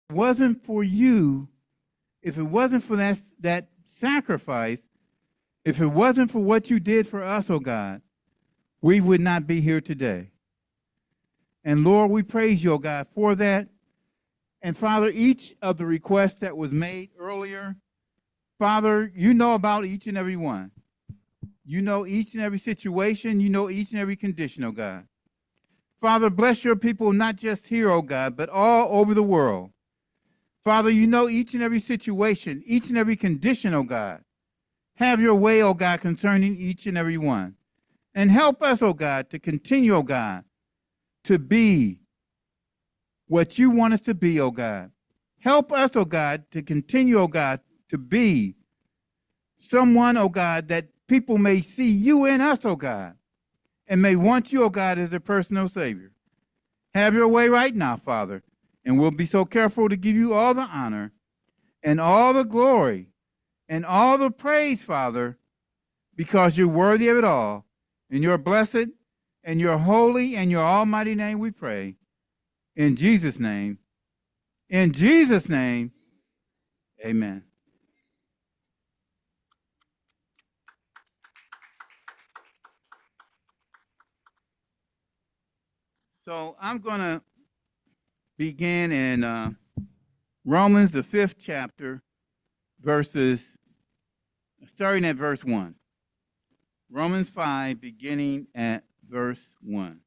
wasn't for you, if it wasn't for that sacrifice, if it wasn't for what you did for us, oh God, we would not be here today. And Lord, we praise you, oh God, for that. And Father, each of the requests that was made earlier, Father, you know about each and every one. You know each and every situation. You know each and every condition, oh God. Father, bless your people, not just here, oh God, but all over the world. Father, you know each and every situation, each and every condition, oh God. Have your way, oh God, concerning each and every one. And help us, oh God, to continue, oh God, to be what you want us to be, oh God. Help us, oh God, to continue, oh God, to be someone, oh God, that people may see you in us, oh God, and may want you, oh God, as their personal Savior. Have your way right now, Father, and we'll be so careful to give you all the honor and all the glory and all the praise, Father, because you're worthy of it all. In your blessed and your holy and your almighty name we pray. In Jesus' name. In Jesus' name. Amen. So I'm going to begin in Romans, the 5th chapter, starting at verse 1. Romans 5, beginning at verse 1.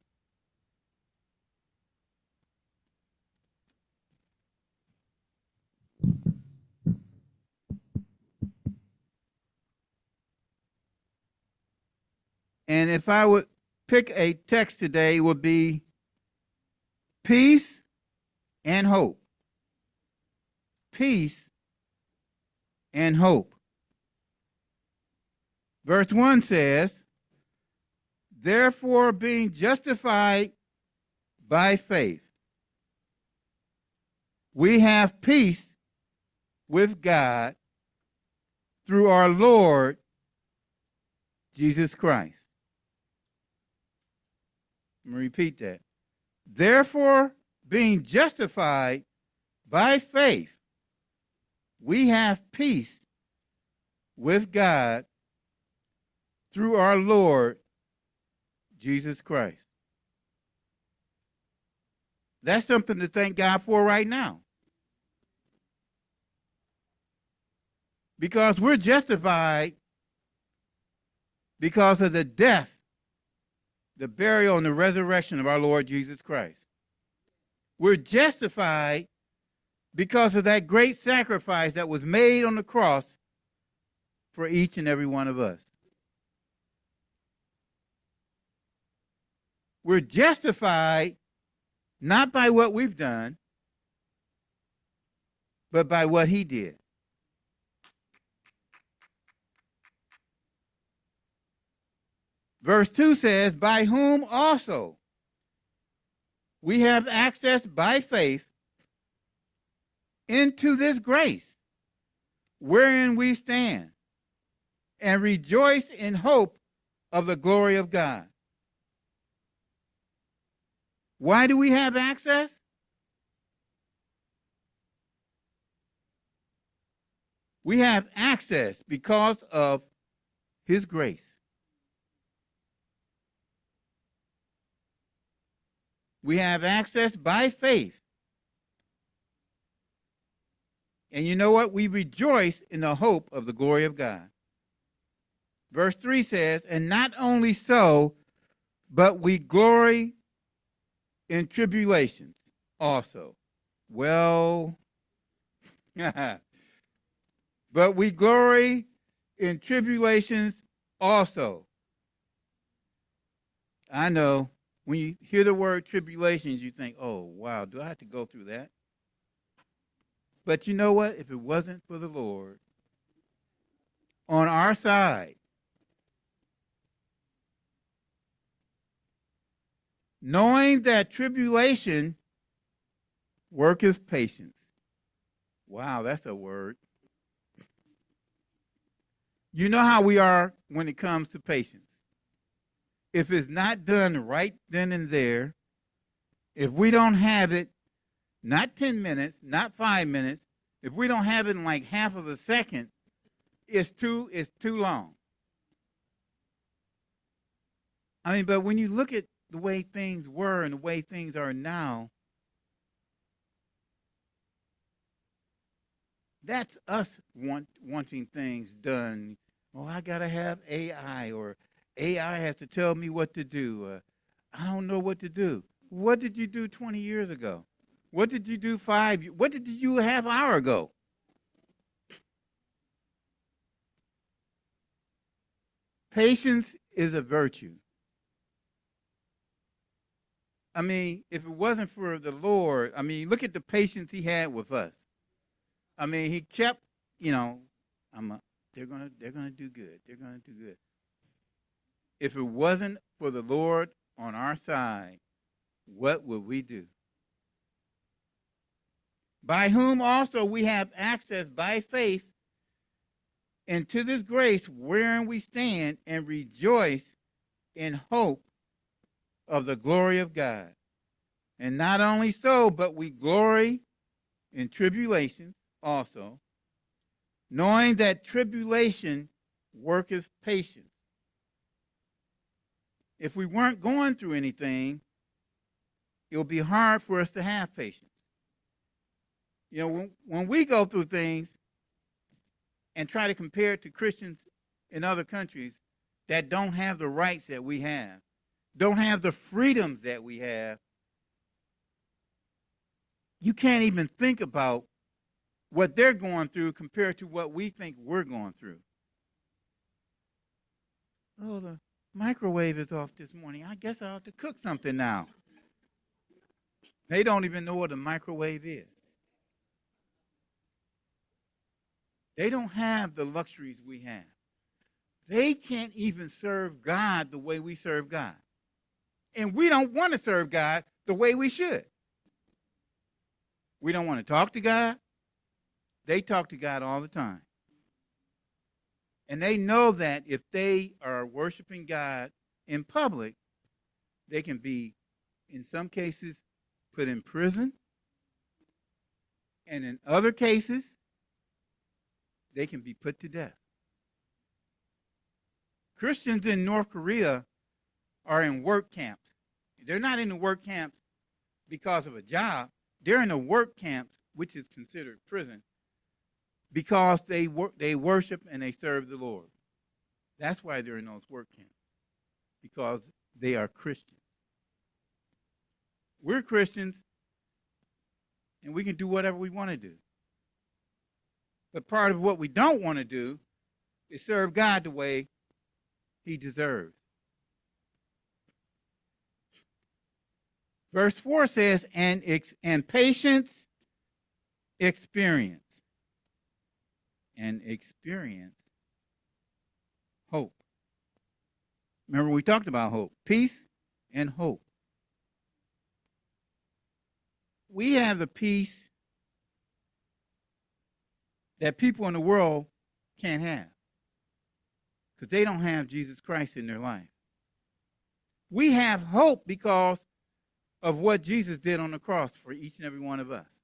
And if I would pick a text today, it would be peace and hope. Peace and hope. Verse 1 says, therefore, being justified by faith, we have peace with God through our Lord Jesus Christ. I'm going to repeat that. Therefore, being justified by faith, we have peace with God through our Lord Jesus Christ. That's something to thank God for right now. Because we're justified because of the death, the burial, and the resurrection of our Lord Jesus Christ. We're justified because of that great sacrifice that was made on the cross for each and every one of us. We're justified not by what we've done, but by what he did. Verse 2 says, by whom also we have access by faith into this grace wherein we stand and rejoice in hope of the glory of God. Why do we have access? We have access because of his grace. We have access by faith. And you know what? We rejoice in the hope of the glory of God. Verse 3 says, and not only so, but we glory in tribulations also. Well, but we glory in tribulations also. I know. When you hear the word tribulations, you think, oh, wow, do I have to go through that? But you know what? If it wasn't for the Lord on our side, knowing that tribulation worketh patience. Wow, that's a word. You know how we are when it comes to patience. If it's not done right then and there, if we don't have it not 10 minutes, not 5 minutes. If we don't have it in like half of a second, it's too long. I mean, but when you look at the way things were and the way things are now, that's us wanting things done. Oh, I got to have AI, or AI has to tell me what to do. I don't know what to do. What did you do 20 years ago? What did you do what did you do a half hour ago? Patience is a virtue. I mean, if it wasn't for the Lord, I mean, look at the patience he had with us. I mean, he kept, you know, they're gonna do good. They're gonna do good. If it wasn't for the Lord on our side, what would we do? By whom also we have access by faith into this grace wherein we stand and rejoice in hope of the glory of God. And not only so, but we glory in tribulations also, knowing that tribulation worketh patience. If we weren't going through anything, it would be hard for us to have patience. You know, when we go through things and try to compare it to Christians in other countries that don't have the rights that we have, don't have the freedoms that we have, you can't even think about what they're going through compared to what we think we're going through. Oh, the microwave is off this morning. I guess I ought to cook something now. They don't even know what a microwave is. They don't have the luxuries we have. They can't even serve God the way we serve God. And we don't want to serve God the way we should. We don't want to talk to God. They talk to God all the time. And they know that if they are worshiping God in public, they can be, in some cases, put in prison. And in other cases, they can be put to death. Christians in North Korea are in work camps. They're not in the work camps because of a job. They're in the work camps, which is considered prison, because they worship and they serve the Lord. That's why they're in those work camps, because they are Christians. We're Christians, and we can do whatever we want to do. But part of what we don't want to do is serve God the way he deserves. Verse 4 says, and patience, experience. And experience, hope. Remember, we talked about hope. Peace and hope. We have the peace that people in the world can't have, because they don't have Jesus Christ in their life. We have hope because of what Jesus did on the cross for each and every one of us.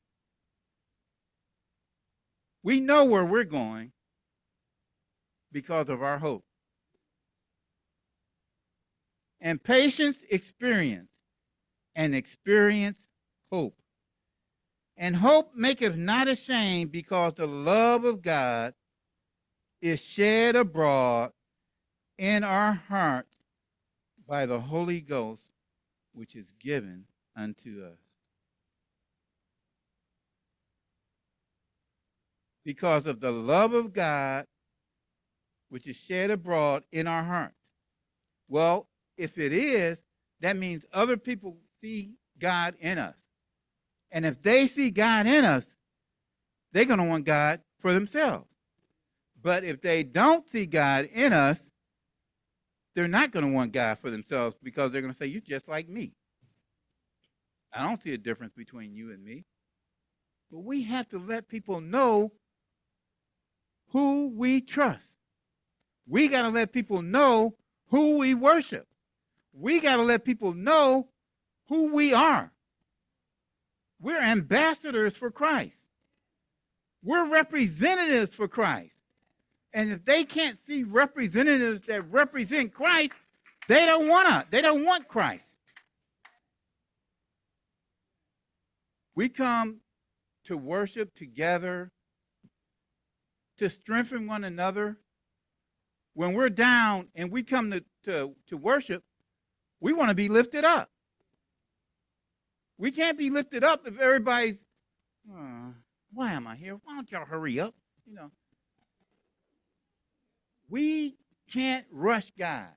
We know where we're going because of our hope. And patience, experience, and experience, hope. And hope maketh not ashamed, because the love of God is shed abroad in our hearts by the Holy Ghost, which is given unto us. Because of the love of God, which is shed abroad in our hearts. Well, if it is, that means other people see God in us. And if they see God in us, they're going to want God for themselves. But if they don't see God in us, they're not going to want God for themselves, because they're going to say, you're just like me. I don't see a difference between you and me. But we have to let people know who we trust. We got to let people know who we worship. We got to let people know who we are. We're ambassadors for Christ. We're representatives for Christ. And if they can't see representatives that represent Christ, they don't want Christ. We come to worship together, to strengthen one another. When we're down and we come to worship, we want to be lifted up. We can't be lifted up if everybody's, why am I here? Why don't y'all hurry up? You know, we can't rush God.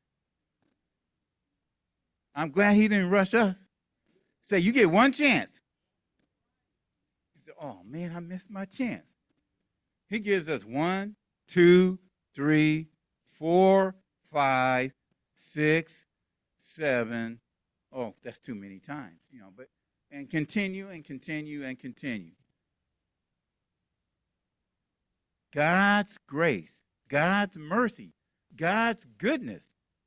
I'm glad he didn't rush us. Say, you get one chance. He said, oh man, I missed my chance. He gives us 1, 2, 3, 4, 5, 6, 7. Oh, that's too many times, you know, but and continue and continue and continue. God's grace, God's mercy, God's goodness.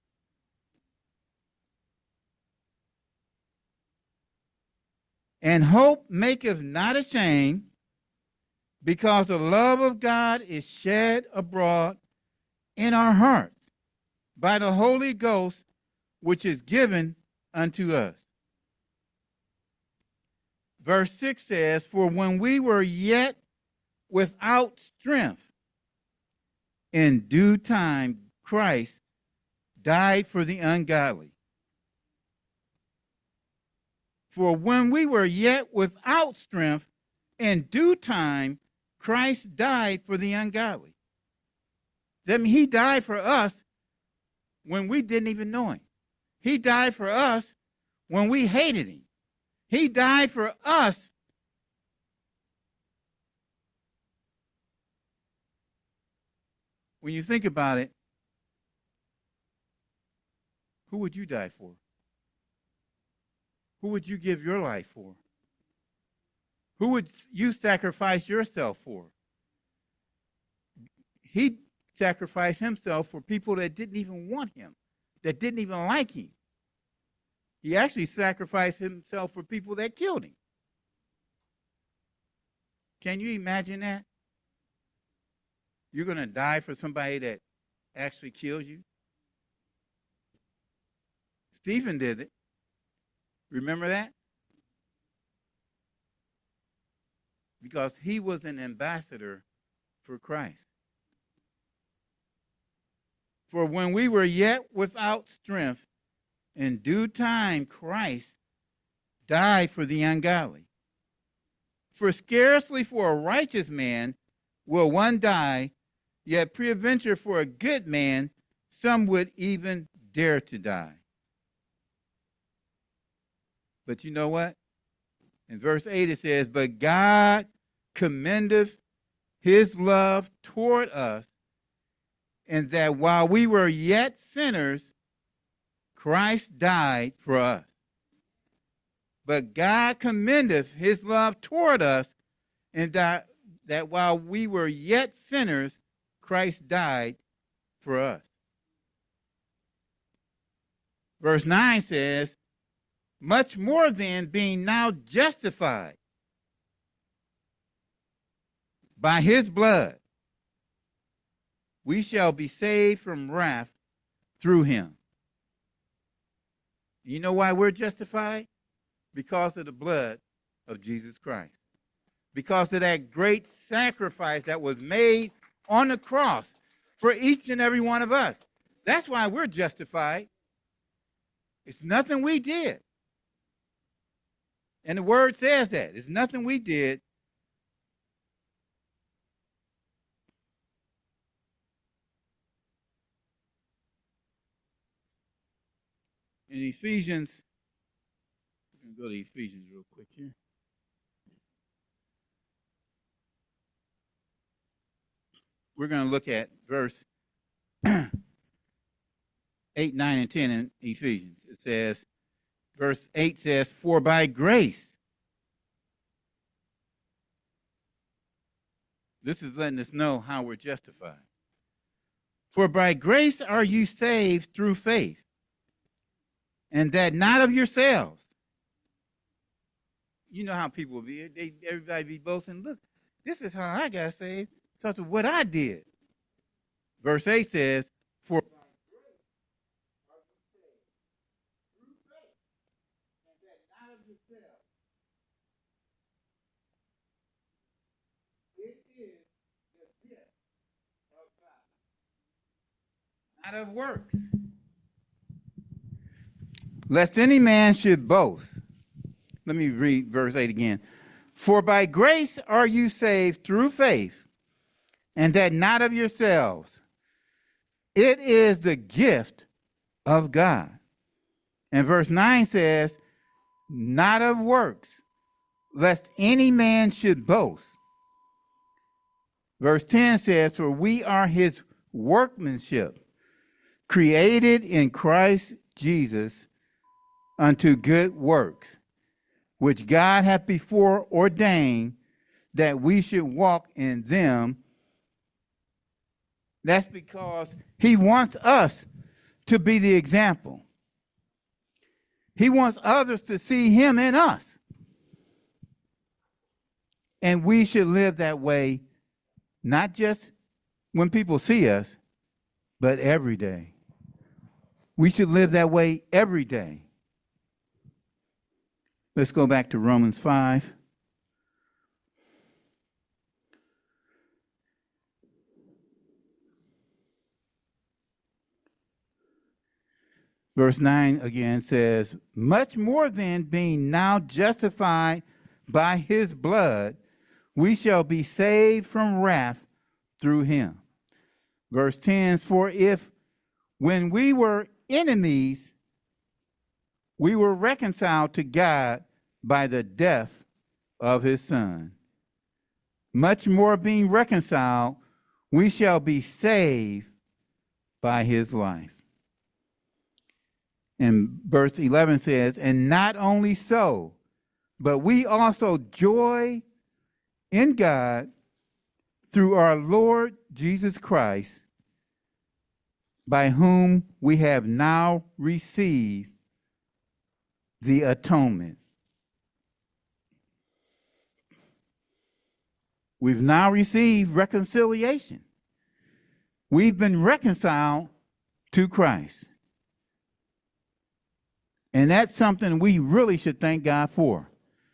And hope maketh not ashamed, because the love of God is shed abroad in our hearts by the Holy Ghost, which is given unto us. Verse 6 says, for when we were yet without strength, in due time Christ died for the ungodly. For when we were yet without strength, in due time Christ died for the ungodly. That means he died for us when we didn't even know him. He died for us when we hated him. He died for us when you think about it. Who would you die for? Who would you give your life for? Who would you sacrifice yourself for? He sacrificed himself for people that didn't even want him, that didn't even like him. He actually sacrificed himself for people that killed him. Can you imagine that? You're going to die for somebody that actually kills you? Stephen did it. Remember that? Because he was an ambassador for Christ. For when we were yet without strength, in due time Christ died for the ungodly. For scarcely for a righteous man will one die, yet peradventure for a good man some would even dare to die. But you know what? In verse 8 it says, but God commendeth his love toward us, and that while we were yet sinners, Christ died for us. But God commendeth his love toward us, and that while we were yet sinners, Christ died for us. Verse 9 says, much more then, being now justified by his blood, we shall be saved from wrath through him. You know why we're justified? Because of the blood of Jesus Christ. Because of that great sacrifice that was made on the cross for each and every one of us. That's why we're justified. It's nothing we did. And the word says that. It's nothing we did. In Ephesians, I'm going to go to Ephesians real quick here. We're going to look at verse 8, 9, and 10 in Ephesians. It says, verse 8 says, for by grace. This is letting us know how we're justified. For by grace are you saved through faith, and that not of yourselves. you know how people be. Everybody be boasting. Look, this is how I got saved because of what I did. Verse 8 says, "For by grace are you saved through faith, and that not of yourselves. It is the gift of God, not of works, lest any man should boast." Let me read verse 8 again. "For by grace are you saved through faith, and that not of yourselves. It is the gift of God." And verse 9 says, "Not of works, lest any man should boast." Verse 10 says, "For we are his workmanship, created in Christ Jesus unto good works, which God hath before ordained that we should walk in them." That's because he wants us to be the example. He wants others to see him in us. And we should live that way, not just when people see us, but every day. We should live that way every day. Let's go back to Romans 5. Verse 9 again says, "Much more then, being now justified by his blood, we shall be saved from wrath through him." Verse 10, "For if when we were enemies, we were reconciled to God by the death of his Son, much more being reconciled, we shall be saved by his life." And verse 11 says, "And not only so, but we also joy in God through our Lord Jesus Christ, by whom we have now received the atonement." We've now received reconciliation. We've been reconciled to Christ. And that's something we really should thank God for.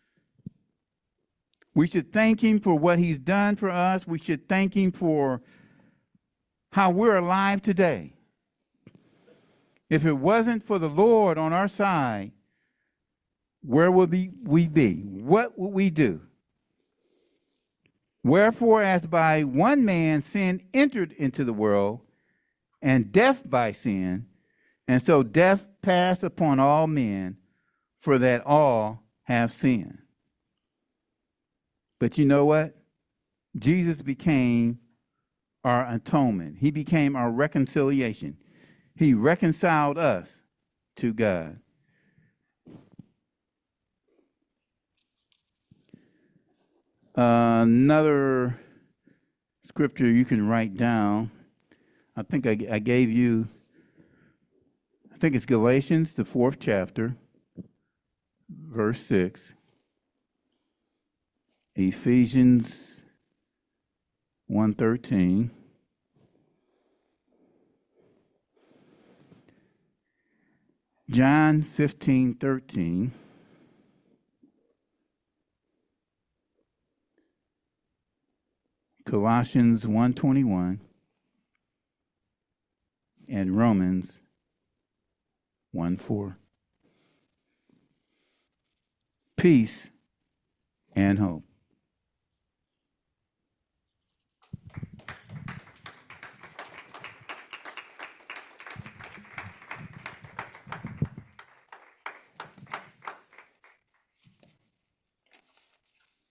We should thank him for what he's done for us. We should thank him for how we're alive today. If it wasn't for the Lord on our side, where would we be? What would we do? "Wherefore, as by one man sin entered into the world, and death by sin, and so death passed upon all men, for that all have sinned." But you know what? Jesus became our atonement. He became our reconciliation. He reconciled us to God. Another scripture you can write down. I think I gave you, I think it's Galatians, the 4th chapter, verse 6. Ephesians 1:13. John 15:13. Colossians 1:21. And Romans 1:4. Peace and hope.